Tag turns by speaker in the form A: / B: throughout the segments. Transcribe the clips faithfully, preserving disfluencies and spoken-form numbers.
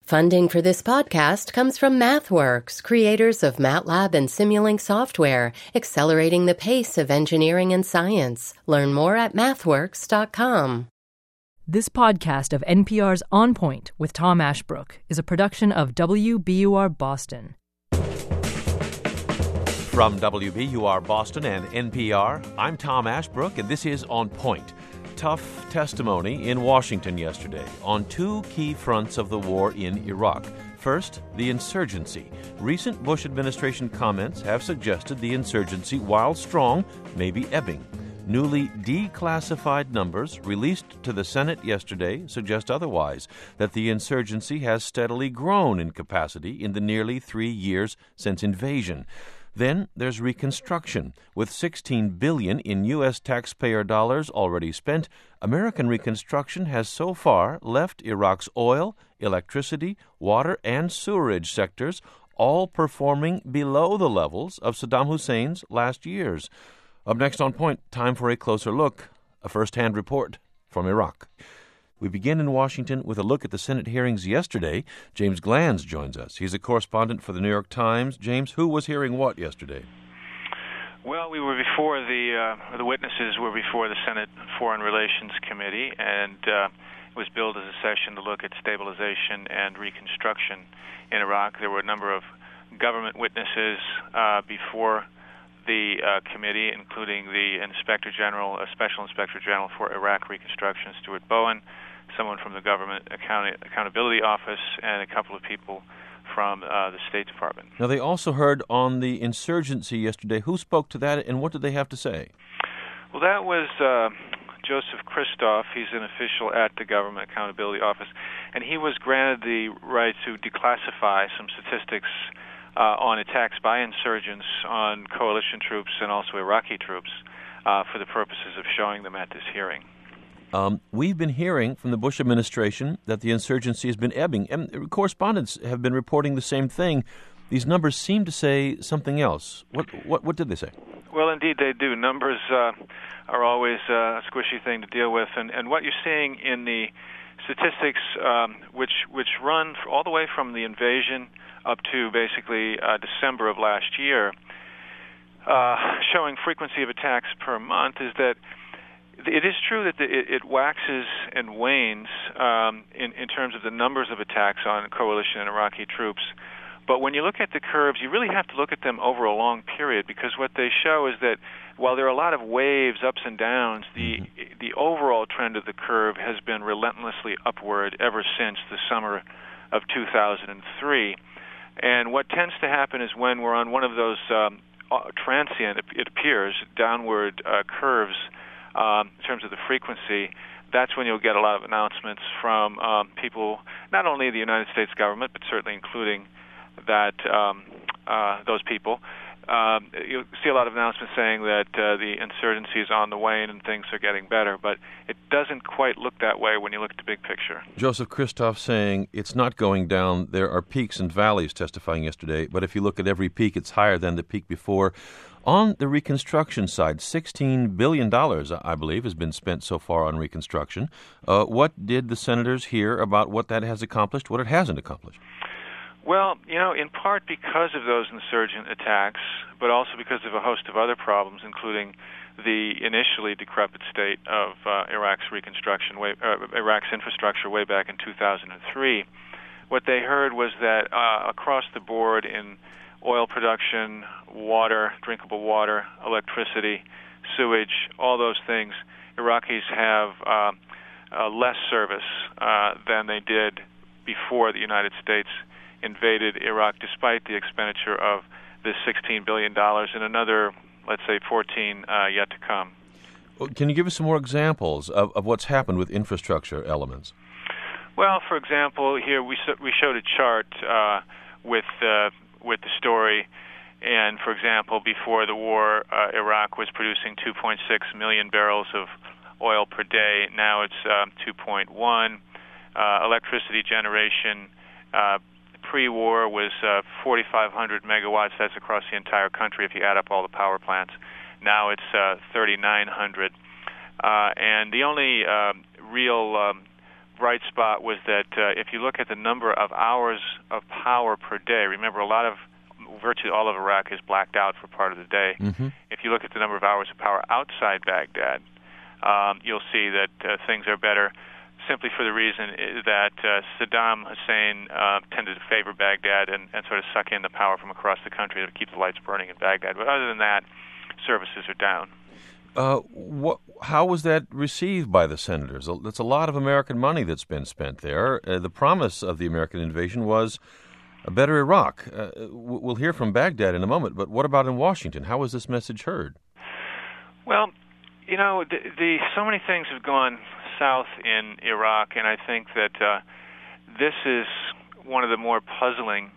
A: Funding for this podcast comes from MathWorks, creators of MATLAB and Simulink software, accelerating the pace of engineering and science. Learn more at mathworks dot com.
B: This podcast of N P R's On Point with Tom Ashbrook is a production of W B U R Boston.
C: From W B U R Boston and N P R, I'm Tom Ashbrook, and this is On Point. Tough testimony in Washington yesterday on two key fronts of the war in Iraq. First, the insurgency. Recent Bush administration comments have suggested the insurgency, while strong, may be ebbing. Newly declassified numbers released to the Senate yesterday suggest otherwise, that the insurgency has steadily grown in capacity in the nearly three years since invasion. Then there's reconstruction. With sixteen billion dollars in U S taxpayer dollars already spent, American reconstruction has so far left Iraq's oil, electricity, water, and sewerage sectors all performing below the levels of Saddam Hussein's last years. Up next on Point, time for a closer look, a first-hand report from Iraq. We begin in Washington with a look at the Senate hearings yesterday. James Glanz joins us. He's a correspondent for the New York Times. James, who was hearing what yesterday?
D: Well, we were before the uh, the witnesses were before the Senate Foreign Relations Committee, and uh, it was billed as a session to look at stabilization and reconstruction in Iraq. There were a number of government witnesses uh, before the uh, committee, including the Inspector General, a Special Inspector General for Iraq Reconstruction, Stuart Bowen, someone from the Government Account- Accountability Office, and a couple of people from uh, the State Department.
C: Now, they also heard on the insurgency yesterday. Who spoke to that, and what did they have to say?
D: Well, that was uh, Joseph Kristof. He's an official at the Government Accountability Office, and he was granted the right to declassify some statistics Uh, on attacks by insurgents on coalition troops and also Iraqi troops uh, for the purposes of showing them at this hearing.
C: Um, we've been hearing from the Bush administration that the insurgency has been ebbing, and correspondents have been reporting the same thing. These numbers seem to say something else. What what, what did they say?
D: Well, indeed they do. Numbers uh, are always uh, a squishy thing to deal with, and, and what you're seeing in the statistics, um, which which run all the way from the invasion up to basically uh, December of last year, uh, showing frequency of attacks per month, is that it is true that the, it, it waxes and wanes um, in, in terms of the numbers of attacks on coalition and Iraqi troops. But when you look at the curves, you really have to look at them over a long period, because what they show is that while there are a lot of waves, ups and downs, the mm-hmm. the overall trend of the curve has been relentlessly upward ever since the summer of two thousand three. And what tends to happen is when we're on one of those um, transient, it appears, downward uh, curves um, in terms of the frequency, that's when you'll get a lot of announcements from um, people, not only the United States government, but certainly including that um, uh, those people. Um, you'll see a lot of announcements saying that uh, the insurgency is on the wane and things are getting better, but it doesn't quite look that way when you look at the big picture.
C: Joseph Kristof saying it's not going down. There are peaks and valleys, testifying yesterday, but if you look at every peak, it's higher than the peak before. On the reconstruction side, sixteen billion dollars, I believe, has been spent so far on reconstruction. Uh, what did the senators hear about what that has accomplished, what it hasn't accomplished?
D: Well, you know, in part because of those insurgent attacks, but also because of a host of other problems, including the initially decrepit state of uh, Iraq's reconstruction, way, uh, Iraq's infrastructure way back in two thousand three. What they heard was that uh, across the board in oil production, water, drinkable water, electricity, sewage, all those things, Iraqis have uh, uh, less service uh, than they did before the United States invaded Iraq, despite the expenditure of this sixteen billion dollars and another, let's say, fourteen uh, yet to come.
C: Well, can you give us some more examples of, of what's happened with infrastructure elements?
D: Well, for example, here we we showed a chart uh, with uh, with the story, and for example, before the war, uh, Iraq was producing two point six million barrels of oil per day. Now it's um, two point one. Uh, electricity generation Uh, pre-war was uh, forty-five hundred megawatts. That's across the entire country if you add up all the power plants. Now it's uh, thirty-nine hundred. Uh, and the only uh, real um, bright spot was that uh, if you look at the number of hours of power per day, remember a lot of, virtually all of Iraq is blacked out for part of the day.
C: Mm-hmm.
D: If you look at the number of hours of power outside Baghdad, um, you'll see that uh, things are better, simply for the reason that uh, Saddam Hussein uh, tended to favor Baghdad and, and sort of suck in the power from across the country to keep the lights burning in Baghdad. But other than that, services are down.
C: Uh, what, how was that received by the senators? That's a lot of American money that's been spent there. Uh, the promise of the American invasion was a better Iraq. Uh, we'll hear from Baghdad in a moment, but what about in Washington? How was this message heard?
D: Well, you know, the, the so many things have gone south in Iraq, and I think that uh, this is one of the more puzzling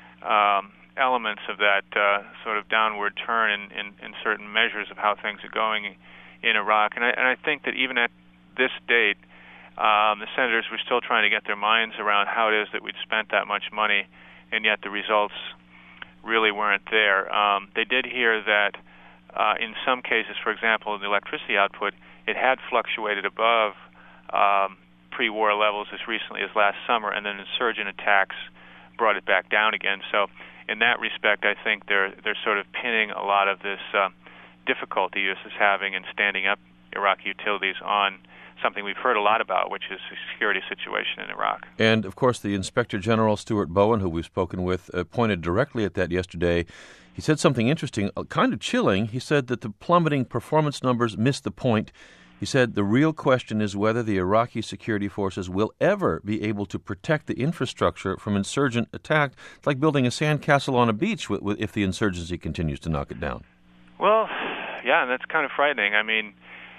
D: um, elements of that uh, sort of downward turn in, in, in certain measures of how things are going in Iraq. And I, and I think that even at this date, um, the senators were still trying to get their minds around how it is that we'd spent that much money, and yet the results really weren't there. Um, they did hear that uh, in some cases, for example, in the electricity output, it had fluctuated above um, pre-war levels as recently as last summer, and then insurgent attacks brought it back down again. So in that respect, I think they're they're sort of pinning a lot of this uh, difficulty U S is having in standing up Iraqi utilities on something we've heard a lot about, which is the security situation in Iraq.
C: And, of course, the Inspector General, Stuart Bowen, who we've spoken with, uh, pointed directly at that yesterday. He said something interesting, uh, kind of chilling. He said that the plummeting performance numbers missed the point. He said the real question is whether the Iraqi security forces will ever be able to protect the infrastructure from insurgent attack. It's like building a sandcastle on a beach with, with, if the insurgency continues to knock it down.
D: Well, yeah, that's kind of frightening. I mean,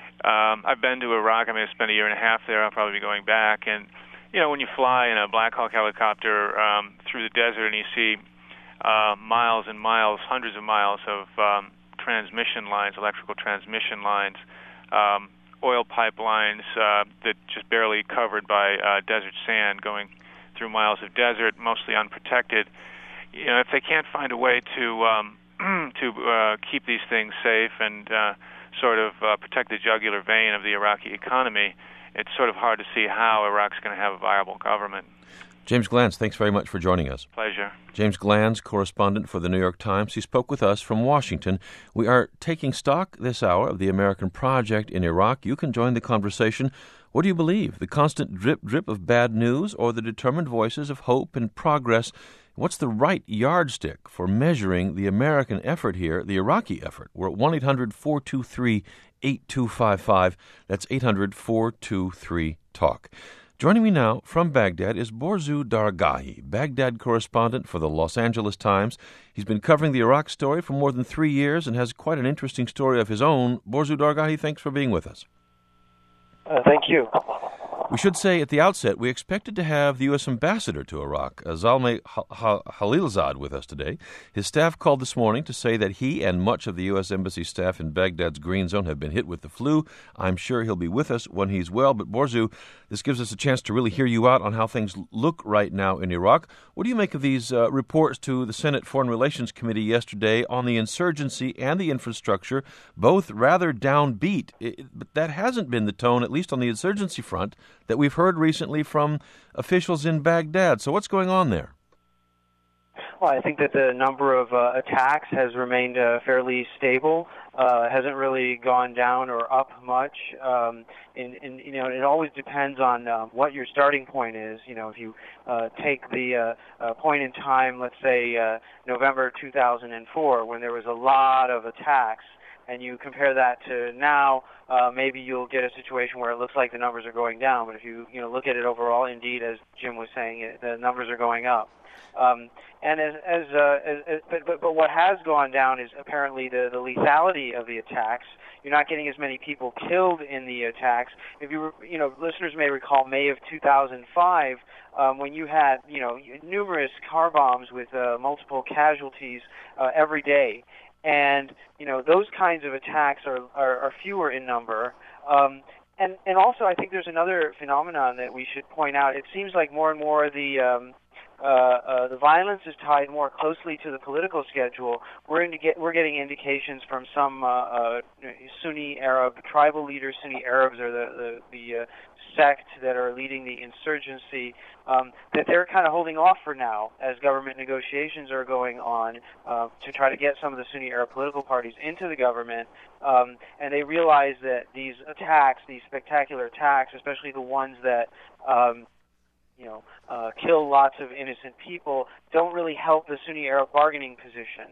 D: um, I've been to Iraq. I mean, I spent a year and a half there. I'll probably be going back. And, you know, when you fly in a Black Hawk helicopter um, through the desert and you see uh, miles and miles, hundreds of miles of um, transmission lines, electrical transmission lines, um, oil pipelines uh, that just barely covered by uh, desert sand going through miles of desert, mostly unprotected. You know, if they can't find a way to um, to uh, keep these things safe and uh, sort of uh, protect the jugular vein of the Iraqi economy, it's sort of hard to see how Iraq's going to have a viable government.
C: James Glanz, thanks very much for joining us.
D: Pleasure.
C: James Glanz, correspondent for the New York Times. He spoke with us from Washington. We are taking stock this hour of the American project in Iraq. You can join the conversation. What do you believe? The constant drip, drip of bad news or the determined voices of hope and progress? What's the right yardstick for measuring the American effort here, the Iraqi effort? We're at one eight hundred four two three eight two five five. That's eight hundred four two three talk. Joining me now from Baghdad is Borzou Dargahi, Baghdad correspondent for the Los Angeles Times. He's been covering the Iraq story for more than three years and has quite an interesting story of his own. Borzou Dargahi, thanks for being with us.
E: Uh, thank you.
C: We should say at the outset, we expected to have the U S ambassador to Iraq, Zalmay Khalilzad, with us today. His staff called this morning to say that he and much of the U S Embassy staff in Baghdad's Green Zone have been hit with the flu. I'm sure he'll be with us when he's well. But Borzou, this gives us a chance to really hear you out on how things look right now in Iraq. What do you make of these uh, reports to the Senate Foreign Relations Committee yesterday on the insurgency and the infrastructure, both rather downbeat? It, but that hasn't been the tone, at least on the insurgency front, that we've heard recently from officials in Baghdad. So what's going on there?
E: Well, I think that the number of uh, attacks has remained uh, fairly stable. Uh, hasn't really gone down or up much. Um, and, and you know, it always depends on um, what your starting point is. You know, if you uh, take the uh, uh, point in time, let's say uh, November two thousand four, when there was a lot of attacks, and you compare that to now, uh, maybe you'll get a situation where it looks like the numbers are going down. But if you you know look at it overall, indeed, as Jim was saying, it, the numbers are going up. Um, and as as, uh, as, as but, but but what has gone down is apparently the, the lethality of the attacks. You're not getting as many people killed in the attacks. If you you know listeners may recall May of two thousand five um, when you had you know numerous car bombs with uh, multiple casualties uh, every day. And, you know, those kinds of attacks are, are, are fewer in number. Um, and, and also I think there's another phenomenon that we should point out. It seems like more and more the um, uh, uh, the violence is tied more closely to the political schedule. We're into get, we're getting indications from some uh, uh, Sunni Arab tribal leaders. Sunni Arabs are the the, the uh, sect that are leading the insurgency, um, that they're kind of holding off for now as government negotiations are going on uh, to try to get some of the Sunni Arab political parties into the government. Um, and they realize that these attacks, these spectacular attacks, especially the ones that um, you know uh, kill lots of innocent people, don't really help the Sunni Arab bargaining position.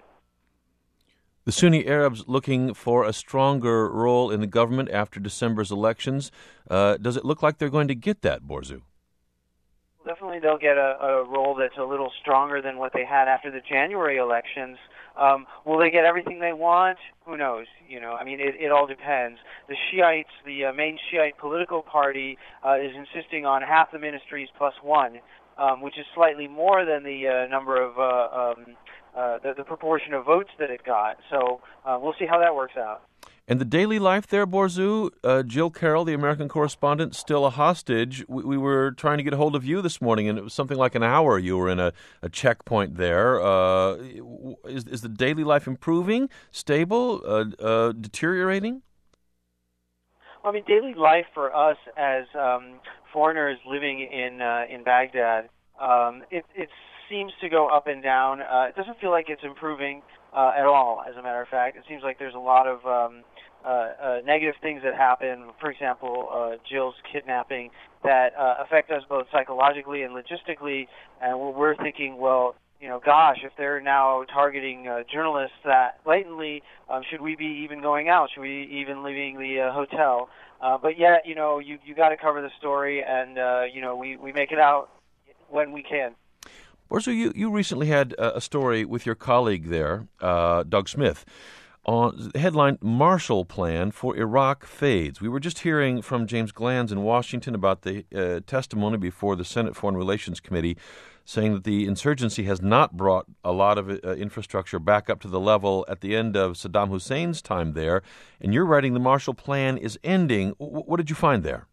C: The Sunni Arabs looking for a stronger role in the government after December's elections. Uh, does it look like they're going to get that, Borzou?
E: Definitely they'll get a, a role that's a little stronger than what they had after the January elections. Um, will they get everything they want? Who knows? You know, I mean, it, it all depends. The Shiites, the uh, main Shiite political party, uh, is insisting on half the ministries plus one, um, which is slightly more than the uh, number of uh, um, uh, the, the proportion of votes that it got. So uh, we'll see how that works out.
C: And the daily life there, Borzou, uh, Jill Carroll, the American correspondent, still a hostage. We, we were trying to get a hold of you this morning, and it was something like an hour you were in a, a checkpoint there. Uh, is, is the daily life improving, stable, uh, uh, deteriorating?
E: Well, I mean, daily life for us as um, foreigners living in uh, in Baghdad, um, it, it seems to go up and down. Uh, it doesn't feel like it's improving uh, at all, as a matter of fact. It seems like there's a lot of um, uh, uh, negative things that happen. For example, uh, Jill's kidnapping that uh, affect us both psychologically and logistically. And we're thinking, well, you know, gosh, if they're now targeting uh, journalists that blatantly, um, should we be even going out? Should we even leaving the uh, hotel? Uh, but yet, you know, you you got to cover the story, and uh, you know, we, we make it out when we can.
C: Borzou, you, you recently had a story with your colleague there, uh, Doug Smith, on the headline, Marshall Plan for Iraq Fades. We were just hearing from James Glanz in Washington about the uh, testimony before the Senate Foreign Relations Committee saying that the insurgency has not brought a lot of uh, infrastructure back up to the level at the end of Saddam Hussein's time there. And you're writing the Marshall Plan is ending. W- what did you find there?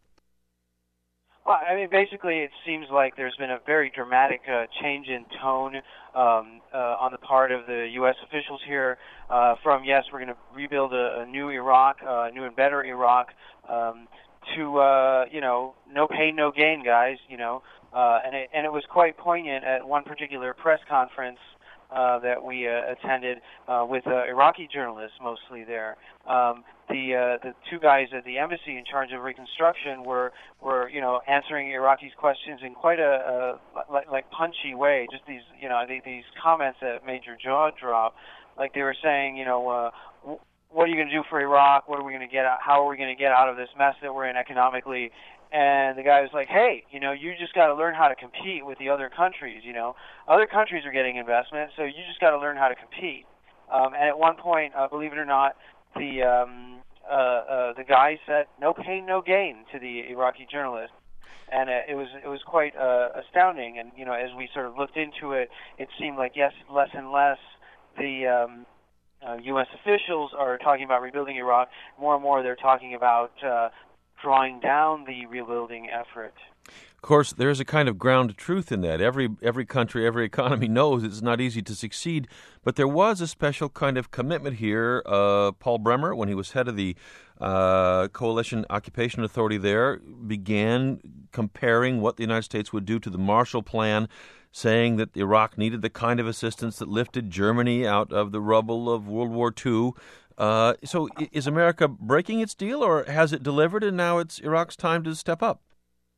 E: Well, I mean, basically, it seems like there's been a very dramatic uh, change in tone um, uh, on the part of the U S officials here uh, from, yes, we're going to rebuild a, a new Iraq, a uh, new and better Iraq, um, to, uh, you know, no pain, no gain, guys, you know. Uh, and, it, and it was quite poignant at one particular press conference uh, that we uh, attended uh, with uh, Iraqi journalists mostly there. Um, the uh, the two guys at the embassy in charge of reconstruction were were you know answering Iraqi's questions in quite a, a like, like punchy way. Just these you know these comments that made your jaw drop. Like they were saying, you know, uh, what are you going to do for Iraq? What are we going to get out? How are we going to get out of this mess that we're in economically? And the guy was like, hey, you know, you just got to learn how to compete with the other countries, you know. Other countries are getting investment, so you just got to learn how to compete. Um, and at one point, uh, believe it or not, the um, uh, uh, the guy said, no pain, no gain to the Iraqi journalist. And uh, it was it was quite uh, astounding. And, you know, as we sort of looked into it, it seemed like, yes, less and less the um, uh, U S officials are talking about rebuilding Iraq. More and more they're talking about uh, drawing down the rebuilding effort.
C: Of course, there's a kind of ground truth in that. Every every country, every economy knows it's not easy to succeed, but there was a special kind of commitment here. Uh, Paul Bremer, when he was head of the uh, Coalition Occupation Authority there, began comparing what the United States would do to the Marshall Plan, saying that Iraq needed the kind of assistance that lifted Germany out of the rubble of World War Two. Uh, so is America breaking its deal, or has it delivered and now it's Iraq's time to step up?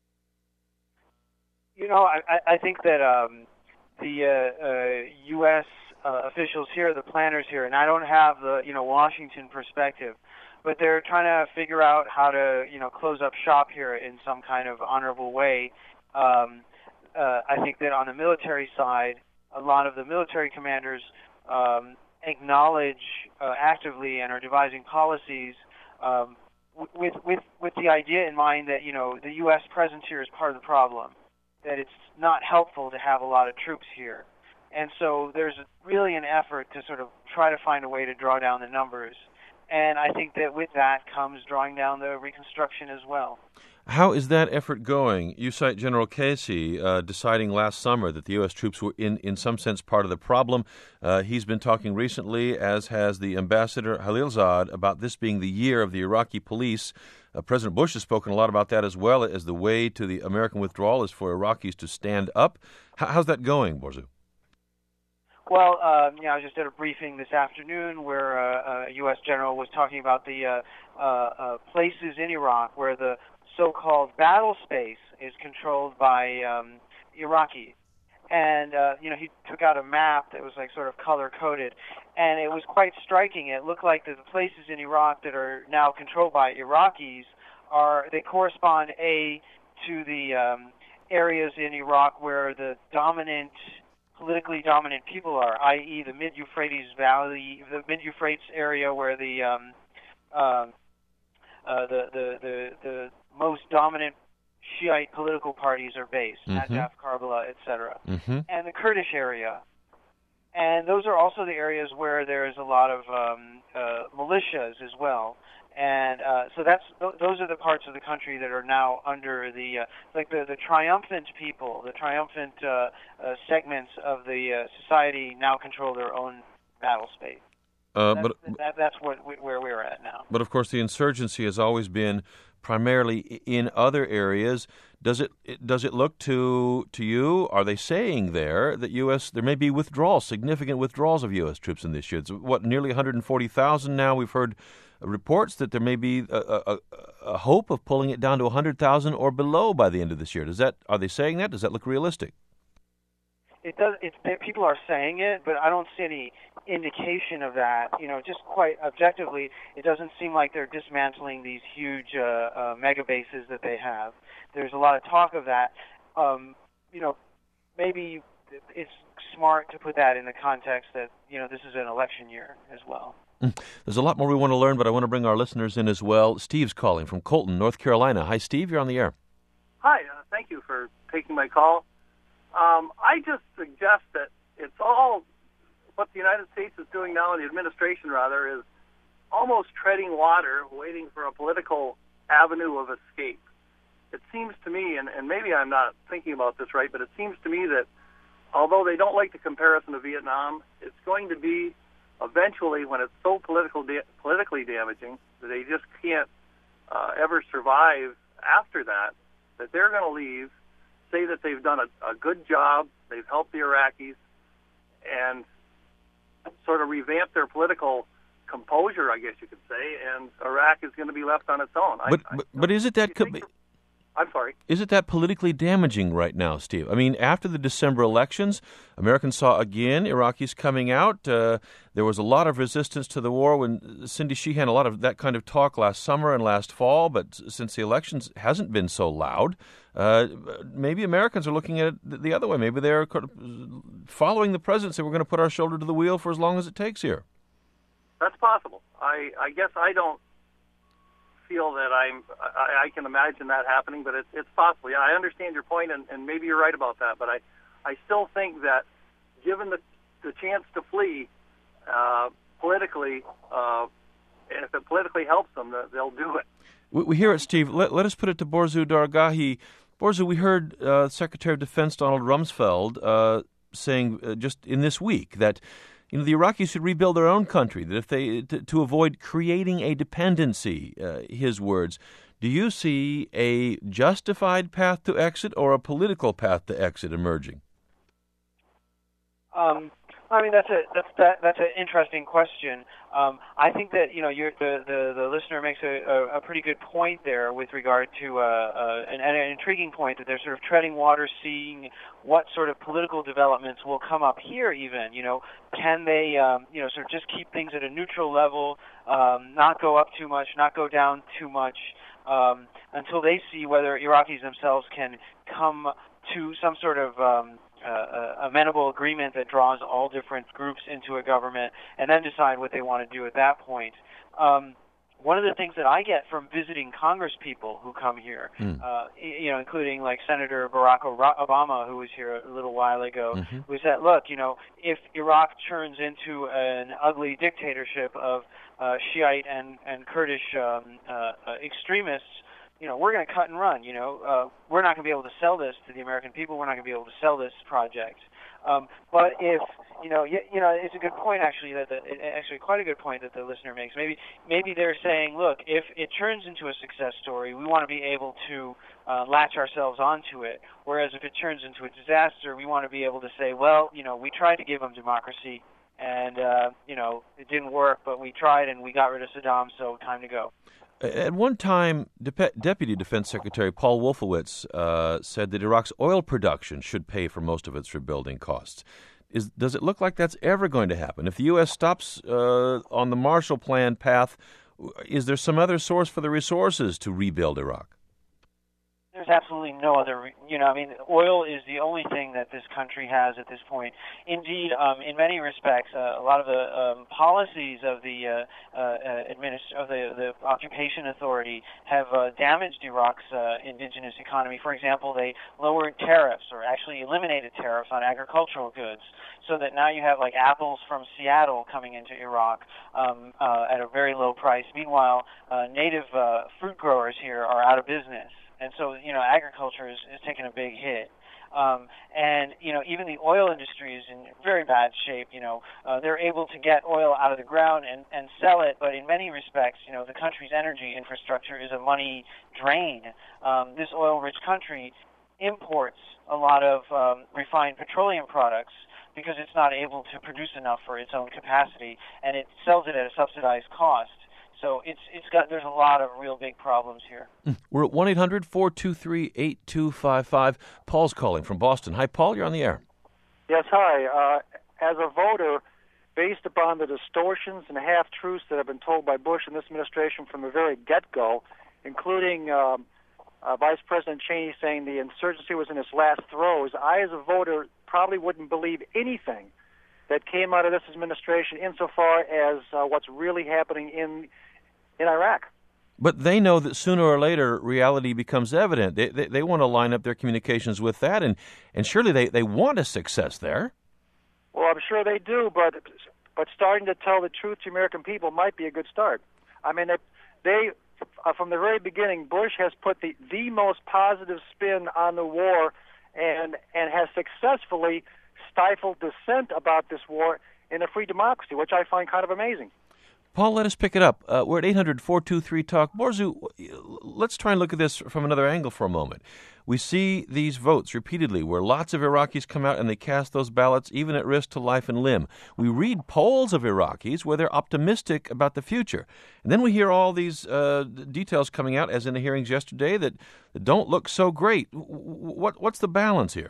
E: You know, I, I think that um, the uh, uh, U S uh, officials here, the planners here, and I don't have the, you know, Washington perspective, but they're trying to figure out how to, you know, close up shop here in some kind of honorable way. Um, uh, I think that on the military side, a lot of the military commanders um, acknowledge uh, actively and are devising policies um, with with with the idea in mind that, you know, the U S presence here is part of the problem, that it's not helpful to have a lot of troops here. And so there's really an effort to sort of try to find a way to draw down the numbers. And I think that with that comes drawing down the reconstruction as well.
C: How is that effort going? You cite General Casey uh, deciding last summer that the U S troops were in, in some sense part of the problem. Uh, he's been talking recently, as has the Ambassador Khalilzad, about this being the year of the Iraqi police. Uh, President Bush has spoken a lot about that as well, as the way to the American withdrawal is for Iraqis to stand up. H- how's that going, Borzou?
E: Well, uh, yeah, I was just at a briefing this afternoon where uh, a U S general was talking about the uh, uh, uh, places in Iraq where the so-called battle space is controlled by um, Iraqis. And, uh, you know, he took out a map that was, like, sort of color-coded, and it was quite striking. It looked like the places in Iraq that are now controlled by Iraqis are, they correspond, A, to the um, areas in Iraq where the dominant, politically dominant people are, that is the Mid-Euphrates Valley, the Mid-Euphrates area where the, um, uh, uh, the, the, the, the most dominant Shiite political parties are based, mm-hmm. Najaf, Karbala, et cetera, mm-hmm. and the Kurdish area. And those are also the areas where there is a lot of um, uh, militias as well. And uh, so that's th- those are the parts of the country that are now under the, uh, like the, the triumphant people, the triumphant uh, uh, segments of the uh, society now control their own battle space. Uh, that's, but that, that's what we, where we're at now.
C: But of course, the insurgency has always been primarily in other areas. Does it does it look to to you? Are they saying there that U S there may be withdrawals, significant withdrawals of U S troops in this year? It's, what, nearly one hundred forty thousand now? We've heard reports that there may be a, a, a hope of pulling it down to one hundred thousand or below by the end of this year. Does that are they saying that? Does that look realistic?
E: It does. It's, people are saying it, but I don't see any indication of that. You know, just quite objectively, it doesn't seem like they're dismantling these huge uh, uh, mega bases that they have. There's a lot of talk of that. Um, you know, maybe it's smart to put that in the context that, you know, this is an election year as well.
C: There's a lot more we want to learn, but I want to bring our listeners in as well. Steve's calling from Colton, North Carolina. Hi, Steve. You're on the air.
F: Hi. Uh, thank you for taking my call. Um, I just suggest that it's all what the United States is doing now, and the administration, rather, is almost treading water, waiting for a political avenue of escape. It seems to me, and, and maybe I'm not thinking about this right, but it seems to me that although they don't like the comparison to Vietnam, it's going to be eventually, when it's so political da- politically damaging that they just can't uh, ever survive after that, that they're going to leave, say that they've done a, a good job, they've helped the Iraqis, and sort of revamp their political composure, I guess you could say, and Iraq is going to be left on its own.
C: But
F: I,
C: but,
F: I,
C: but is it that... Co-
F: I'm sorry.
C: Is it that politically damaging right now, Steve? I mean, after the December elections, Americans saw again Iraqis coming out. Uh, there was a lot of resistance to the war when Cindy Sheehan, a lot of that kind of talk last summer and last fall, but since the elections hasn't been so loud, uh, maybe Americans are looking at it the other way. Maybe they're following the president, say we're going to put our shoulder to the wheel for as long as it takes here.
F: That's possible. I, I guess I don't feel that I'm, I, I can imagine that happening, but it's, it's possible. Yeah, I understand your point, and, and maybe you're right about that, but I, I still think that given the, the chance to flee uh, politically, uh, and if it politically helps them, they'll do it.
C: We, we hear it, Steve. Let, let us put it to Borzou Dargahi. Borzou, we heard uh, Secretary of Defense Donald Rumsfeld uh, saying uh, just in this week that You know, the Iraqis should rebuild their own country, that if they to, to avoid creating a dependency, uh, his words. Do you see a justified path to exit or a political path to exit emerging?
E: Um, I mean, that's a that's that, that's an interesting question. Um, I think that you know you're, the, the the listener makes a, a, a pretty good point there with regard to uh, uh, an, an intriguing point that they're sort of treading water, seeing what sort of political developments will come up here. Even you know, can they um, you know sort of just keep things at a neutral level, um, not go up too much, not go down too much, um, until they see whether Iraqis themselves can come to some sort of um, Uh, amenable agreement that draws all different groups into a government, and then decide what they want to do at that point. Um, one of the things that I get from visiting Congress people who come here, mm. uh, you know, including like Senator Barack Obama, who was here a little while ago, mm-hmm. was that, look, you know, if Iraq turns into an ugly dictatorship of uh, Shiite and, and Kurdish um, uh, extremists, you know, we're going to cut and run. You know, uh, we're not going to be able to sell this to the American people. We're not going to be able to sell this project. Um, but if you know, you, you know, it's a good point actually. That the, actually quite a good point that the listener makes. Maybe maybe they're saying, look, if it turns into a success story, we want to be able to uh, latch ourselves onto it. Whereas if it turns into a disaster, we want to be able to say, well, you know, we tried to give them democracy, and uh, you know, it didn't work, but we tried and we got rid of Saddam, so time to go.
C: At one time, De- Deputy Defense Secretary Paul Wolfowitz uh, said that Iraq's oil production should pay for most of its rebuilding costs. Is, does it look like that's ever going to happen? If the U S stops uh, on the Marshall Plan path, is there some other source for the resources to rebuild Iraq?
E: There's absolutely no other, you know, I mean, oil is the only thing that this country has at this point. Indeed, um, in many respects, uh, a lot of the um, policies of the uh, uh, administ- of the, the occupation authority have uh, damaged Iraq's uh, indigenous economy. For example, they lowered tariffs, or actually eliminated tariffs on agricultural goods, so that now you have like apples from Seattle coming into Iraq um, uh, at a very low price. Meanwhile, uh, native uh, fruit growers here are out of business. And so, you know, agriculture is, is taking a big hit. Um, and, you know, even the oil industry is in very bad shape. You know, uh, they're able to get oil out of the ground and, and sell it, but in many respects, you know, the country's energy infrastructure is a money drain. Um, this oil-rich country imports a lot of um, refined petroleum products because it's not able to produce enough for its own capacity, and it sells it at a subsidized cost. So it's it's got there's a lot of real big problems here.
C: We're at one eight hundred four two three eight two five five. Paul's calling from Boston. Hi, Paul. You're on the air.
G: Yes, hi. Uh, as a voter, based upon the distortions and half-truths that have been told by Bush and this administration from the very get-go, including um, uh, Vice President Cheney saying the insurgency was in its last throes, I, as a voter, probably wouldn't believe anything that came out of this administration insofar as uh, what's really happening in in Iraq.
C: But they know that sooner or later reality becomes evident. They they, they want to line up their communications with that, and, and surely they, they want a success there.
G: Well, I'm sure they do, but but starting to tell the truth to American people might be a good start. I mean, they, they uh, from the very beginning, Bush has put the, the most positive spin on the war and and has successfully stifled dissent about this war in a free democracy, which I find kind of amazing.
C: Paul, let us pick it up. Uh, we're at eight hundred four two three talk. Borzu, let's try and look at this from another angle for a moment. We see these votes repeatedly where lots of Iraqis come out and they cast those ballots even at risk to life and limb. We read polls of Iraqis where they're optimistic about the future. And then we hear all these uh, details coming out, as in the hearings yesterday, that, that don't look so great. What, what's the balance here?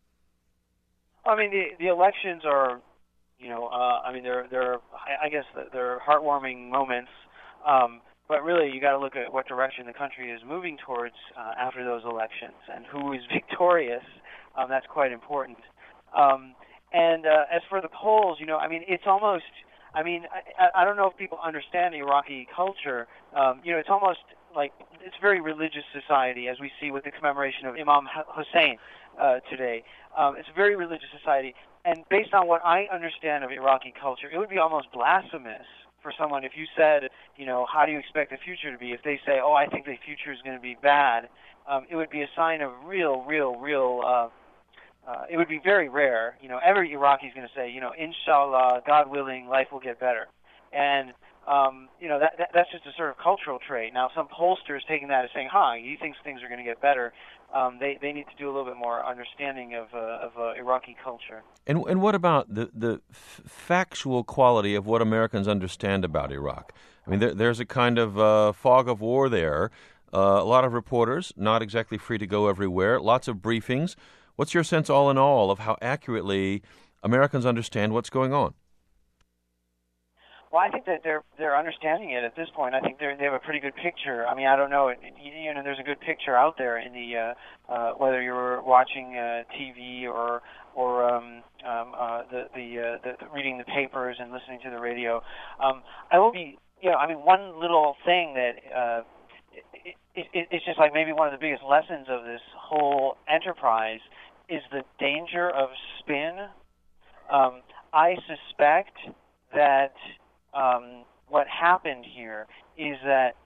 E: I mean, the, the elections are... You know, uh, I mean, they're, they're, I guess they're heartwarming moments, um, but really you got to look at what direction the country is moving towards uh, after those elections and who is victorious. Um, that's quite important. Um, and uh, as for the polls, you know, I mean, it's almost, I mean, I, I don't know if people understand Iraqi culture. Um, you know, it's almost like it's a very religious society, as we see with the commemoration of Imam Hussein uh, today. Um, it's a very religious society. And based on what I understand of Iraqi culture, it would be almost blasphemous for someone if you said, you know, how do you expect the future to be? If they say, oh, I think the future is going to be bad, um, it would be a sign of real, real, real, uh, uh, it would be very rare. You know, every Iraqi is going to say, you know, inshallah, God willing, life will get better. And, um, you know, that, that that's just a sort of cultural trait. Now, some pollsters taking that as saying, huh, he thinks things are going to get better. Um, they, they need to do a little bit more understanding of uh, of uh, Iraqi culture.
C: And and what about the the f- factual quality of what Americans understand about Iraq? I mean, there, there's a kind of uh, fog of war there. Uh, a lot of reporters, not exactly free to go everywhere. Lots of briefings. What's your sense, all in all, of how accurately Americans understand what's going on?
E: Well, I think that they're they're understanding it at this point. I think they they have a pretty good picture. I mean, I don't know. You know, there's a good picture out there in the uh, uh, whether you're watching uh, T V or or um, um, uh, the the, uh, the the reading the papers and listening to the radio. Um, I will be, you know, I mean, one little thing that uh, it, it, it's just like maybe one of the biggest lessons of this whole enterprise is the danger of spin. Um, I suspect that. Um, what happened here is that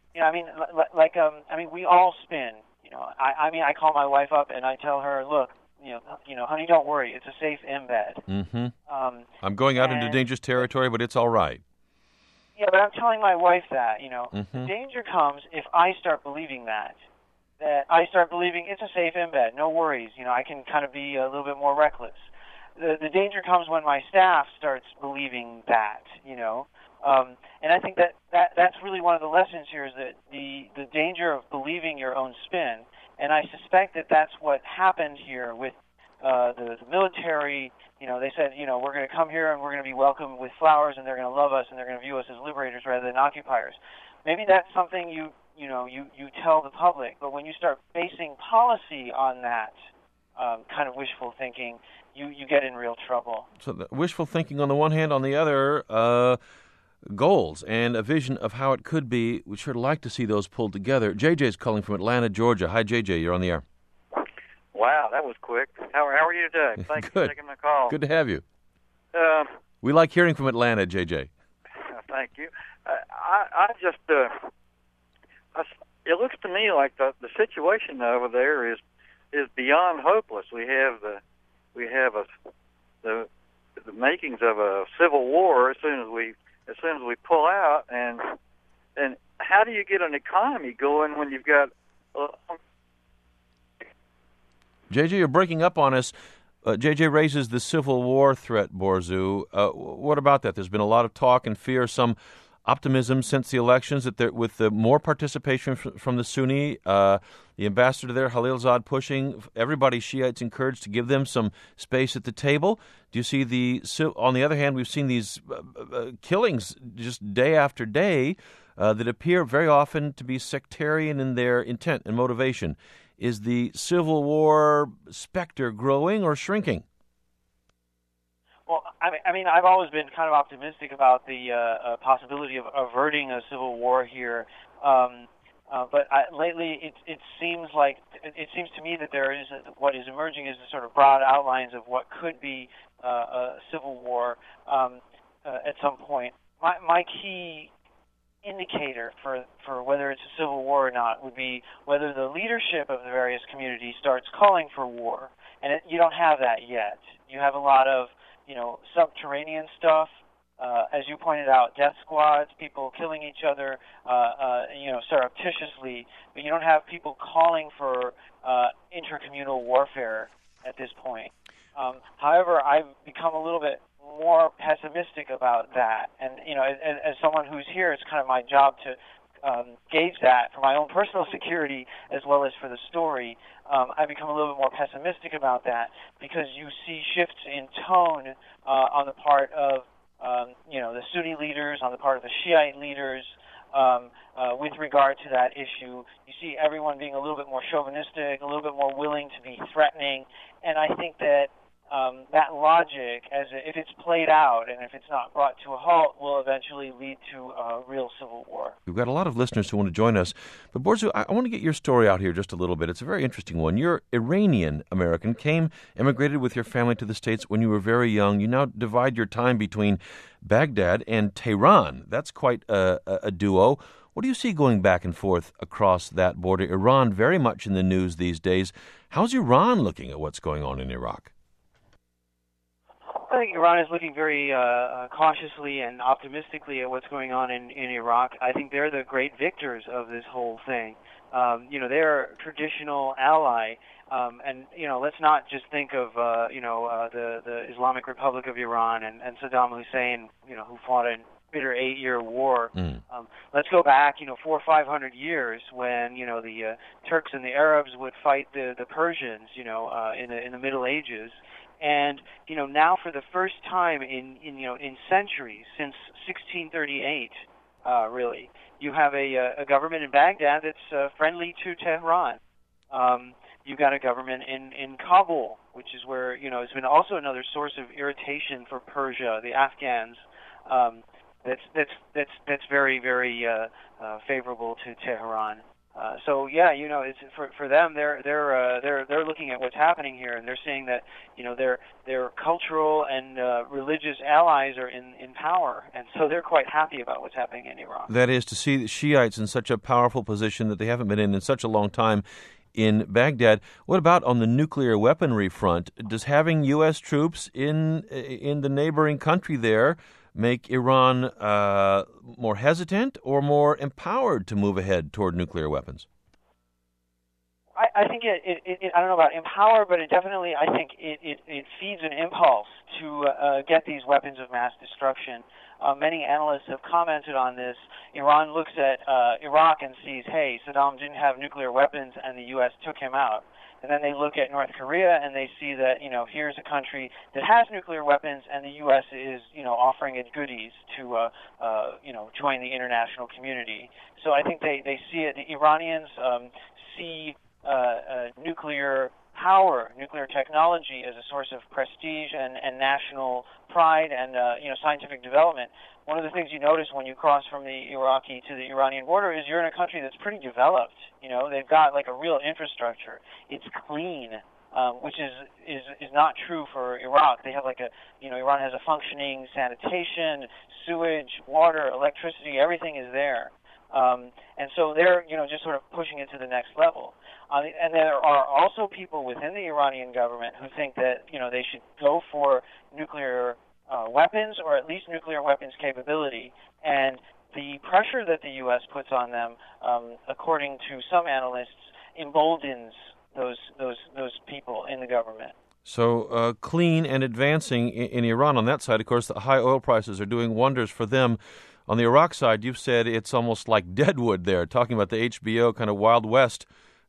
E: you know, I mean, like, um, I mean, we all spin. You know, I, I mean, I call my wife up and I tell her, look, you know, you know, honey, don't worry, it's a safe embed.
C: Mm-hmm.
E: Um,
C: I'm going out
E: and,
C: into dangerous territory, but it's all right.
E: Yeah, but I'm telling my wife that, you know,
C: Mm-hmm.
E: the danger comes if I start believing that. That I start believing it's a safe embed, no worries. You know, I can kind of be a little bit more reckless. The the danger comes when my staff starts believing that, you know. Um, and I think that, that that's really one of the lessons here is that the, the danger of believing your own spin. And I suspect that that's what happened here with uh, the, the military. You know, they said, you know, we're going to come here and we're going to be welcomed with flowers and they're going to love us and they're going to view us as liberators rather than occupiers. Maybe that's something you, you know, you, you tell the public. But when you start basing policy on that um, kind of wishful thinking, you, you get in real trouble.
C: So the wishful thinking on the one hand, on the other, uh, goals and a vision of how it could be. We'd sure like to see those pulled together. J J's calling from Atlanta, Georgia. Hi, J J. You're on the air.
H: Wow, that was quick. How are, how are you today? Thanks
C: Good.
H: for taking my call.
C: Good to have you.
H: Uh,
C: We like hearing from Atlanta, J J.
H: thank you. Uh, I, I just, uh, I, it looks to me like the, the situation over there is is beyond hopeless. We have the we have a the the makings of a civil war as soon as we as soon as we pull out, and and how do you get an economy going when you've got uh,
C: J J, you're breaking up on us. Uh, J J raises the Civil War threat, Borzu. Uh, what about that? There's been a lot of talk and fear, some optimism since the elections that there, with the more participation f- from the Sunni, uh, the ambassador there, Khalilzad, pushing everybody, Shiites encouraged to give them some space at the table. Do you see the, on the other hand, we've seen these uh, uh, killings just day after day uh, that appear very often to be sectarian in their intent and motivation. Is the Civil War specter growing or shrinking?
E: Well, I mean, I mean, I've always been kind of optimistic about the uh, uh, possibility of averting a civil war here, um, uh, but I, lately it, it seems like it, it seems to me that there is a, what is emerging is a sort of broad outlines of what could be uh, a civil war um, uh, at some point. My, my key indicator for for whether it's a civil war or not would be whether the leadership of the various communities starts calling for war, and it, you don't have that yet. You have a lot of you know, subterranean stuff, uh, as you pointed out, death squads, people killing each other, uh, uh, you know, surreptitiously, but you don't have people calling for uh, intercommunal warfare at this point. Um, however, I've become a little bit more pessimistic about that, and, you know, as, as someone who's here, it's kind of my job to um, gauge that for my own personal security as well as for the story. Um, I've become a little bit more pessimistic about that because you see shifts in tone uh, on the part of, um, you know, the Sunni leaders, on the part of the Shiite leaders um, uh, with regard to that issue. You see everyone being a little bit more chauvinistic, a little bit more willing to be threatening, and I think that Um, that logic, as if it's played out and if it's not brought to a halt, will eventually lead to a real civil war.
C: We've got a lot of listeners who want to join us. But, Borzu, I, I want to get your story out here just a little bit. It's a very interesting one. You're Iranian American, came, immigrated with your family to the States when you were very young. You now divide your time between Baghdad and Tehran. That's quite a, a, a duo. What do you see going back and forth across that border? Iran very much in the news these days. How's Iran looking at what's going on in Iraq?
E: I think Iran is looking very uh, uh, cautiously and optimistically at what's going on in, in Iraq. I think they're the great victors of this whole thing. Um, you know, they're a traditional ally, um, and you know, let's not just think of uh, you know uh, the the Islamic Republic of Iran and, and Saddam Hussein, you know, who fought a bitter eight-year war.
C: Mm.
E: Um, let's go back, you know, four or five hundred years when you know the uh, Turks and the Arabs would fight the the Persians, you know, uh, in the in the Middle Ages. And you know, now for the first time in, in you know in centuries, since sixteen thirty-eight, uh, really, you have a, a government in Baghdad that's uh, friendly to Tehran. Um, you've got a government in, in Kabul, which is where you know it's been also another source of irritation for Persia, the Afghans. Um, that's that's that's that's very very uh, uh, favorable to Tehran. Uh, so yeah, you know, it's for for them. They're they're uh, they're they're looking at what's happening here, and they're seeing that you know their their cultural and uh, religious allies are in, in power, and so they're quite happy about what's happening in Iran.
C: That is to see the Shiites in such a powerful position that they haven't been in in such a long time in Baghdad. What about on the nuclear weaponry front? Does having U S troops in in the neighboring country there make Iran uh, more hesitant or more empowered to move ahead toward nuclear weapons?
E: I, I think it, it, it, I don't know about empower, but it definitely, I think it, it, it feeds an impulse to uh, get these weapons of mass destruction. Uh, many analysts have commented on this. Iran looks at uh, Iraq and sees, hey, Saddam didn't have nuclear weapons and the U S took him out. And then they look at North Korea and they see that, you know, here's a country that has nuclear weapons and the U S is, you know, offering it goodies to, uh, uh, you know, join the international community. So I think they, they see it. The Iranians um, see uh, uh, nuclear power, nuclear technology as a source of prestige and, and national pride and, uh, you know, scientific development. One of the things you notice when you cross from the Iraqi to the Iranian border is you're in a country that's pretty developed. You know, they've got like a real infrastructure. It's clean, um, which is, is is not true for Iraq. They have like a, you know, Iran has a functioning sanitation, sewage, water, electricity, everything is there. Um, and so they're, you know, just sort of pushing it to the next level. Uh, and there are also people within the Iranian government who think that, you know, they should go for nuclear uh, weapons or at least nuclear weapons capability. And the pressure that the U S puts on them, um, according to some analysts, emboldens those those those people in the government.
C: So uh, clean and advancing in, in Iran on that side. Of course, the high oil prices are doing wonders for them. On the Iraq side, you've said it's almost like Deadwood there, talking about the H B O kind of Wild West,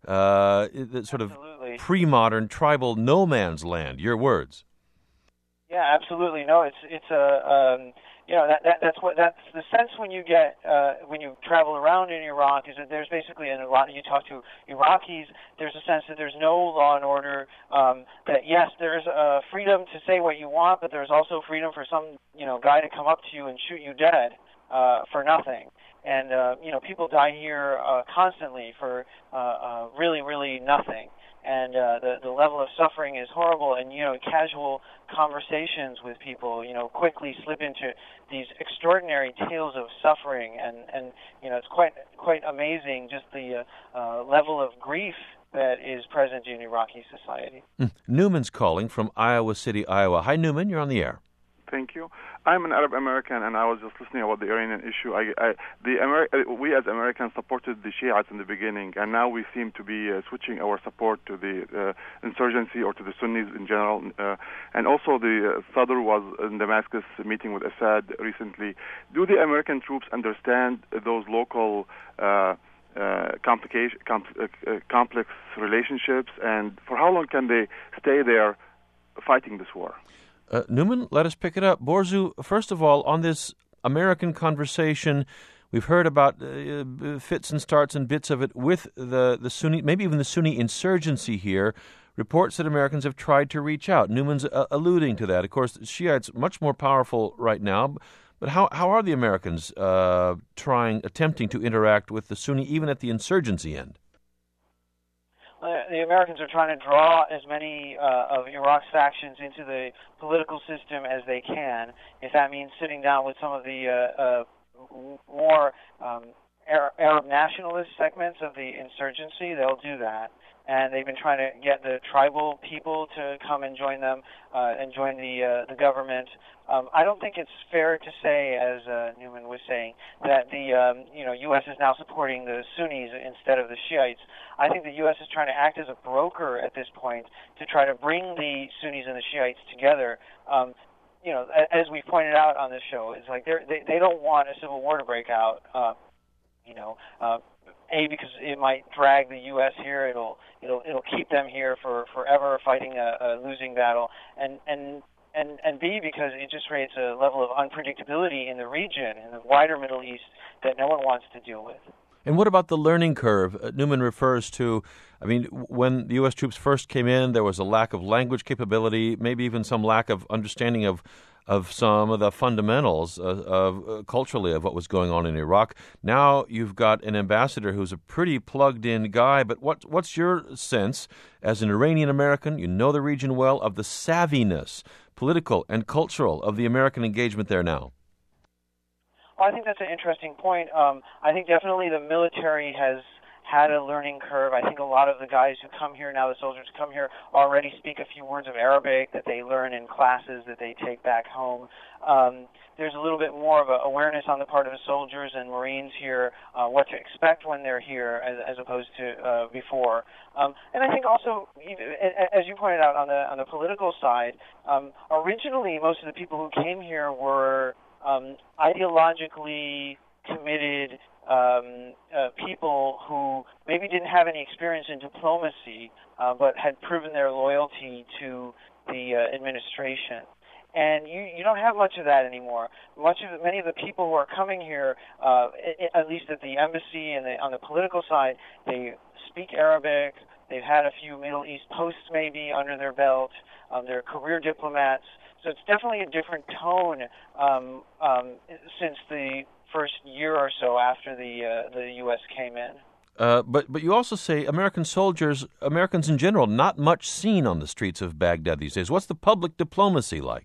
C: uh, sort of
E: Absolutely.
C: pre-modern tribal no man's land. Your words.
E: Yeah, absolutely. No, it's it's a um, you know that, that that's what that's the sense when you get uh, when you travel around in Iraq is that there's basically in Iraq you talk to Iraqis. There's a sense that there's no law and order. Um, that yes, there's uh, freedom to say what you want, but there's also freedom for some you know guy to come up to you and shoot you dead uh, for nothing. And uh, you know people die here uh, constantly for uh, uh, really really nothing. And uh, the the level of suffering is horrible. And you know, casual conversations with people, you know, quickly slip into these extraordinary tales of suffering. And, and you know, it's quite quite amazing just the uh, uh, level of grief that is present in Iraqi society.
C: Mm. Newman's calling from Iowa City, Iowa. Hi, Newman. You're on the air.
I: Thank you. I'm an Arab American, and I was just listening about the Iranian issue. I, I, the Ameri- we as Americans supported the Shiites in the beginning, and now we seem to be uh, switching our support to the uh, insurgency or to the Sunnis in general. Uh, and also, the uh, Sadr was in Damascus meeting with Assad recently. Do the American troops understand those local uh, uh, complication, com- uh, complex relationships, and for how long can they stay there fighting this war?
C: Uh, Newman, let us pick it up. Borzu, first of all, on this American conversation, we've heard about uh, fits and starts and bits of it with the, the Sunni, maybe even the Sunni insurgency here. Reports that Americans have tried to reach out. Newman's uh, alluding to that. Of course, the Shiites much more powerful right now. But how how are the Americans uh, trying, attempting to interact with the Sunni, even at the insurgency end?
E: The Americans are trying to draw as many uh, of Iraq's factions into the political system as they can. If that means sitting down with some of the uh, uh, more um, Arab nationalist segments of the insurgency, they'll do that. And they've been trying to get the tribal people to come and join them uh, and join the uh, the government. Um, I don't think it's fair to say, as uh, Newman was saying, that the um, you know U S is now supporting the Sunnis instead of the Shiites. I think the U S is trying to act as a broker at this point to try to bring the Sunnis and the Shiites together. Um, you know, as we pointed out on this show, it's like they they don't want a civil war to break out. Uh, you know. Uh, A, because it might drag the U S here. It'll it'll it'll keep them here for forever fighting a, a losing battle, and and and and B, because it just creates a level of unpredictability in the region, in the wider Middle East, that no one wants to deal with.
C: And what about the learning curve? Uh, Newman refers to, I mean, when the U S troops first came in, there was a lack of language capability, maybe even some lack of understanding of of some of the fundamentals uh, of uh, culturally of what was going on in Iraq. Now you've got an ambassador who's a pretty plugged-in guy, but what, what's your sense as an Iranian American, you know the region well, of the savviness, political and cultural, of the American engagement there now?
E: Well, I think that's an interesting point. Um, I think definitely the military has had a learning curve. I think a lot of the guys who come here now, the soldiers who come here, already speak a few words of Arabic that they learn in classes that they take back home. Um, there's a little bit more of a awareness on the part of the soldiers and Marines here, uh, what to expect when they're here, as, as opposed to uh, before. Um, and I think also, as you pointed out on the on the political side, um, originally most of the people who came here were um, ideologically committed Um, uh, people who maybe didn't have any experience in diplomacy, uh, but had proven their loyalty to the uh, administration. And you, you don't have much of that anymore. Much of many of the people who are coming here, uh, at least at the embassy and the, on the political side, they speak Arabic. They've had a few Middle East posts maybe under their belt. Um, they're career diplomats. So it's definitely a different tone um, um, since the first year or so after the uh, the U S came in.
C: Uh, but but you also say American soldiers, Americans in general, not much seen on the streets of Baghdad these days. What's the public diplomacy like?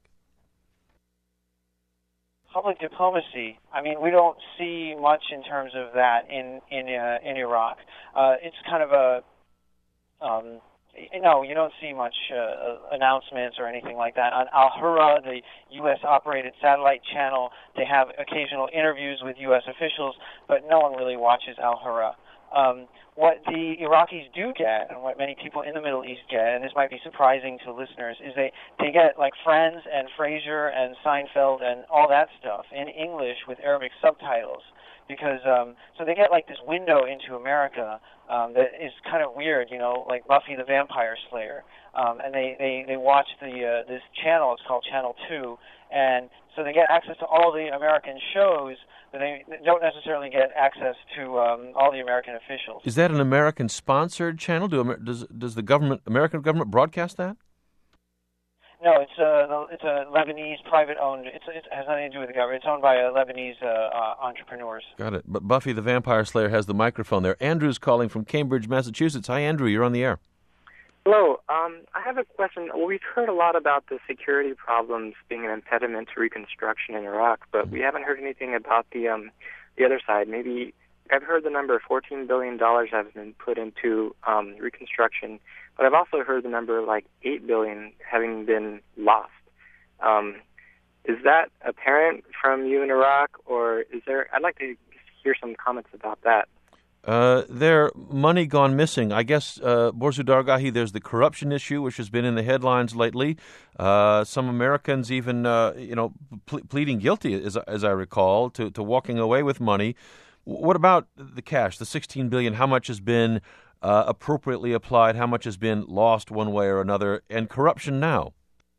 E: Public diplomacy. I mean, we don't see much in terms of that in in uh, in Iraq. Uh, it's kind of a um, no, you don't see much uh, announcements or anything like that. On Al Hurra, the U S-operated satellite channel, they have occasional interviews with U S officials, but no one really watches Al Hurra. Um, what the Iraqis do get, and what many people in the Middle East get, and this might be surprising to listeners, is they, they get like Friends and Frasier and Seinfeld and all that stuff in English with Arabic subtitles. Because um, so they get like this window into America um, that is kind of weird, you know, like Buffy the Vampire Slayer, um, and they, they, they watch the uh, this channel. It's called Channel Two, and so they get access to all the American shows, but they don't necessarily get access to um, all the American officials.
C: Is that an American-sponsored channel? Do does does the government, American government, broadcast that?
E: No, it's a it's a Lebanese private-owned. It's it has nothing to do with the government. It's owned by uh, Lebanese uh, uh, entrepreneurs.
C: Got it. But Buffy the Vampire Slayer has the microphone there. Andrew's calling from Cambridge, Massachusetts. Hi, Andrew. You're on the air.
J: Hello. Um, I have a question. Well, we've heard a lot about the security problems being an impediment to reconstruction in Iraq, but we haven't heard anything about the um, the other side. Maybe I've heard the number fourteen billion dollars has been put into um, reconstruction. But I've also heard the number like eight billion dollars having been lost. Um, is that apparent from you in Iraq, or is there? I'd like to hear some comments about that.
C: Uh, there, money gone missing. I guess, uh, Borzu Dargahi, there's the corruption issue, which has been in the headlines lately. Uh, some Americans even, uh, you know, ple- pleading guilty, as, as I recall, to, to walking away with money. What about the cash, the sixteen billion dollars? How much has been Uh, appropriately applied, how much has been lost one way or another, and corruption now?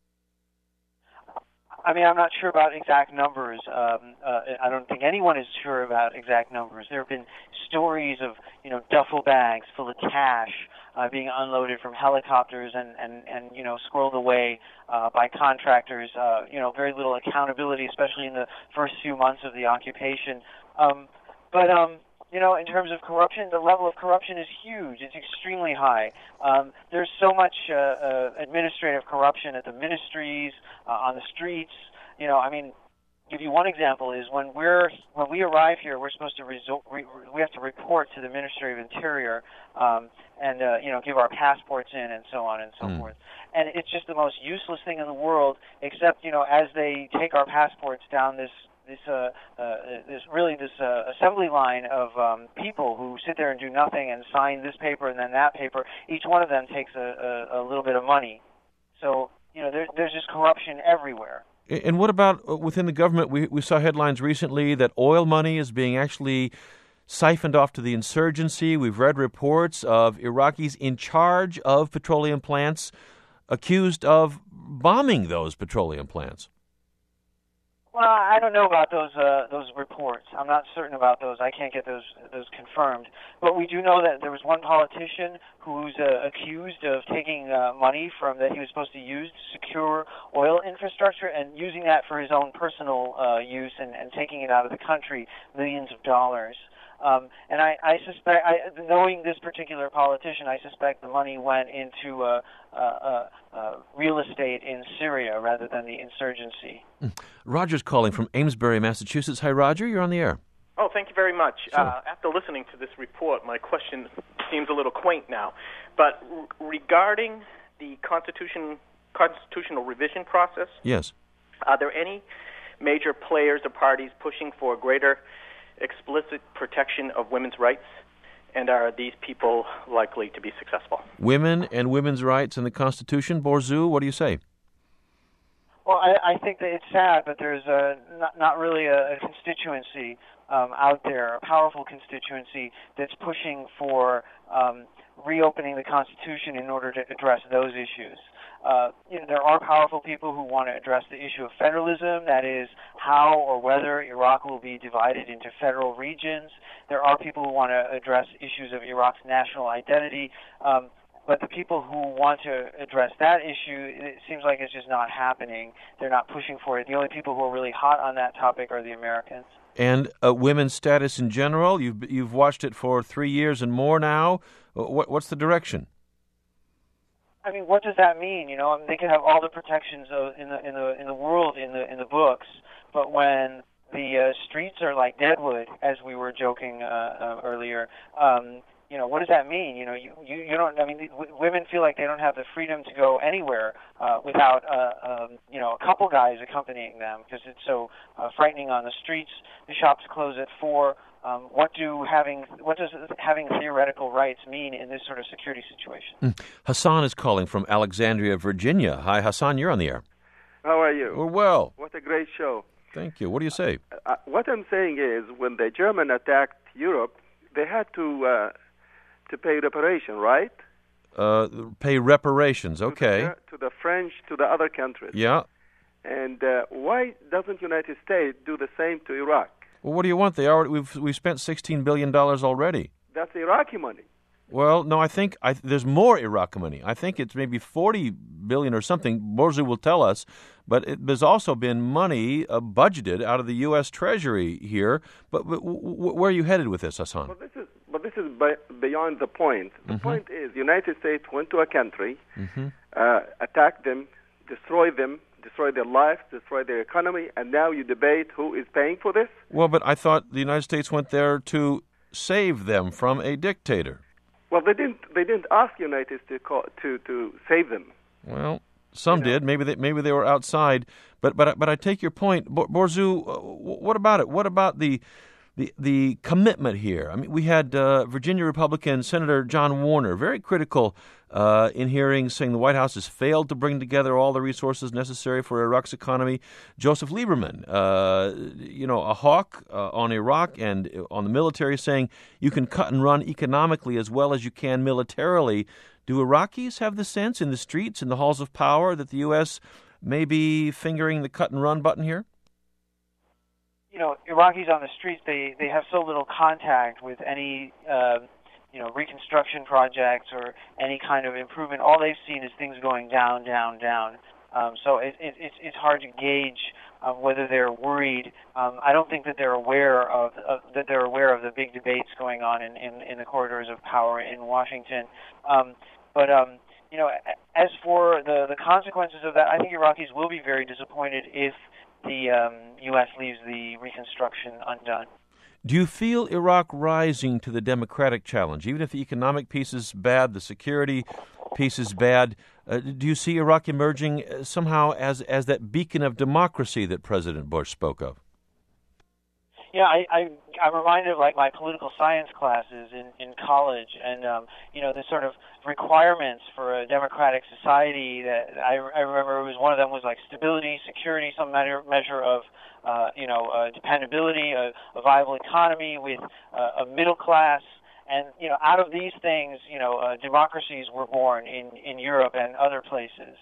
E: I mean, I'm not sure about exact numbers. Um, uh, I don't think anyone is sure about exact numbers. There have been stories of, you know, duffel bags full of cash uh, being unloaded from helicopters and, and, and you know, squirreled away uh, by contractors. Uh, you know, very little accountability, especially in the first few months of the occupation. Um, but, um, You know, in terms of corruption, the level of corruption is huge. It's extremely high. Um, there's so much uh, uh, administrative corruption at the ministries, uh, on the streets. You know, I mean, give you one example is when we're when we arrive here, we're supposed to resort, we, we have to report to the Ministry of Interior um, and uh, you know give our passports in and so on and so mm. forth. And it's just the most useless thing in the world, except you know as they take our passports down this. This, uh, uh, this really this uh, assembly line of um, people who sit there and do nothing and sign this paper and then that paper. Each one of them takes a, a, a little bit of money. So, you know, there, there's just corruption everywhere.
C: And what about within the government? We, we saw headlines recently that oil money is being actually siphoned off to the insurgency. We've read reports of Iraqis in charge of petroleum plants accused of bombing those petroleum plants.
E: Well, I don't know about those uh, those reports. I'm not certain about those. I can't get those those confirmed. But we do know that there was one politician who's uh, accused of taking uh, money from that he was supposed to use to secure oil infrastructure and using that for his own personal uh, use and, and taking it out of the country, millions of dollars. Um, and I, I suspect, I, knowing this particular politician, I suspect the money went into uh, uh, uh, uh, real estate in Syria rather than the insurgency.
C: Roger's calling from Amesbury, Massachusetts. Hi, Roger. You're on the air.
K: Oh, thank you very much.
C: Sure.
K: Uh, after listening to this report, my question seems a little quaint now. But r- regarding the constitution, constitutional revision process,
C: yes,
K: are there any major players or parties pushing for greater explicit protection of women's rights, and are these people likely to be successful?
C: Women and women's rights in the Constitution. Borzu, what do you say?
E: Well, I, I think that it's sad, but there's a, not, not really a, a constituency um, out there, a powerful constituency that's pushing for um, reopening the Constitution in order to address those issues. Uh, you know, there are powerful people who want to address the issue of federalism, that is, how or whether Iraq will be divided into federal regions. There are people who want to address issues of Iraq's national identity. Um, But the people who want to address that issue, it seems like it's just not happening. They're not pushing for it. The only people who are really hot on that topic are the Americans.
C: And uh, women's status in general, you've you've watched it for three years and more now. What, what's the direction?
E: I mean, what does that mean? You know, I mean, they can have all the protections of, in the in the in the world in the in the books, but when the uh, streets are like Deadwood, as we were joking uh, uh, earlier. Um, You know, what does that mean? You know, you, you, you don't, I mean, w- women feel like they don't have the freedom to go anywhere uh, without, uh, um, you know, a couple guys accompanying them because it's so uh, frightening on the streets. The shops close at four. Um, what do having, what does having theoretical rights mean in this sort of security situation?
C: Mm. Hassan is calling from Alexandria, Virginia. Hi, Hassan, you're on the air.
L: How are you?
C: We're well.
L: What a great show.
C: Thank you. What do you say?
L: Uh, what I'm saying is when the German attacked Europe, they had to... Uh, to pay reparation, right?
C: Uh, pay reparations, okay.
L: To the, to the French, to the other countries.
C: Yeah.
L: And uh, why doesn't the United States do the same to Iraq?
C: Well, what do you want? They already we've we've spent sixteen billion dollars already.
L: That's Iraqi money.
C: Well, no, I think I, there's more Iraqi money. I think it's maybe forty billion or something. Borzu will tell us, but it, there's also been money uh, budgeted out of the U S Treasury here. But, but w- w- where are you headed with this, Hassan?
L: Well, this is but this is by, beyond the point. The
C: mm-hmm.
L: point is, the United States went to a country,
C: mm-hmm.
L: uh, attacked them, destroyed them, destroyed their lives, destroyed their economy, and now you debate who is paying for this?
C: Well, but I thought the United States went there to save them from a dictator.
L: Well, they didn't. They didn't ask the United States to call, to to save them.
C: Well, some you know? did. Maybe they maybe they were outside. But but but I take your point, Borzu. What about it? What about the the the commitment here? I mean, we had uh, Virginia Republican Senator John Warner very critical uh, in hearings, saying the White House has failed to bring together all the resources necessary for Iraq's economy. Joseph Lieberman, uh, you know, a hawk uh, on Iraq and on the military, saying you can cut and run economically as well as you can militarily. Do Iraqis have the sense in the streets, in the halls of power, that the U S may be fingering the cut and run button here?
E: You know, Iraqis on the streets, they, they have so little contact with any, uh, you know, reconstruction projects or any kind of improvement. All they've seen is things going down, down, down. Um, so it, it, it's it's hard to gauge uh, whether they're worried. Um, I don't think that they're aware of, of that they're aware of the big debates going on in, in, in the corridors of power in Washington. Um, but um, you know, as for the the consequences of that, I think Iraqis will be very disappointed if the um, U S leaves the reconstruction undone.
C: Do you feel Iraq rising to the democratic challenge? Even if the economic piece is bad, the security piece is bad, uh, do you see Iraq emerging somehow as as that beacon of democracy that President Bush spoke of?
E: Yeah, I, I, I'm reminded of like my political science classes in, in college, and um, you know the sort of requirements for a democratic society. That I, I remember it was one of them was like stability, security, some measure, measure of uh, you know uh, dependability, a, a viable economy with uh, a middle class, and you know out of these things, you know uh, democracies were born in, in Europe and other places.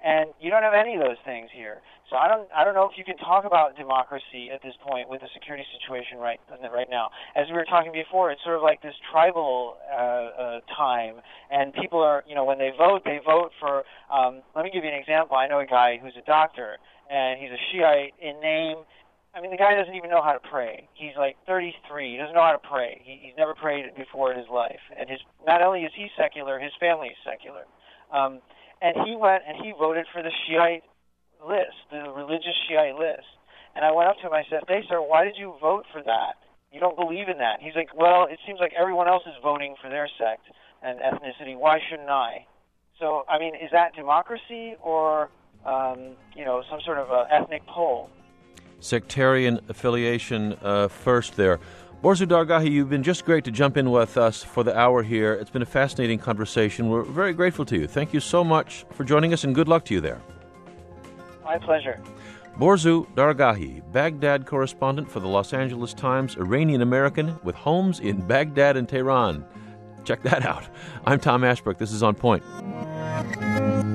E: And you don't have any of those things here. So I don't I don't know if you can talk about democracy at this point with the security situation right right now. As we were talking before, it's sort of like this tribal uh, uh, time, and people are, you know, when they vote, they vote for, um, let me give you an example. I know a guy who's a doctor, and he's a Shiite in name. I mean, the guy doesn't even know how to pray. He's like thirty-three. He doesn't know how to pray. He, he's never prayed before in his life. And his not only is he secular, his family is secular. Um, and he went and he voted for the Shiite list, the religious Shiite list. And I went up to him, I said, hey, sir, why did you vote for that? You don't believe in that. He's like, well, it seems like everyone else is voting for their sect and ethnicity. Why shouldn't I? So, I mean, is that democracy or, um, you know, some sort of uh, ethnic poll?
C: Sectarian affiliation uh, first there. Borzou Dargahi, you've been just great to jump in with us for the hour here. It's been a fascinating conversation. We're very grateful to you. Thank you so much for joining us, and good luck to you there.
E: My pleasure.
C: Borzou Dargahi, Baghdad correspondent for the Los Angeles Times, Iranian-American with homes in Baghdad and Tehran. Check that out. I'm Tom Ashbrook. This is On Point.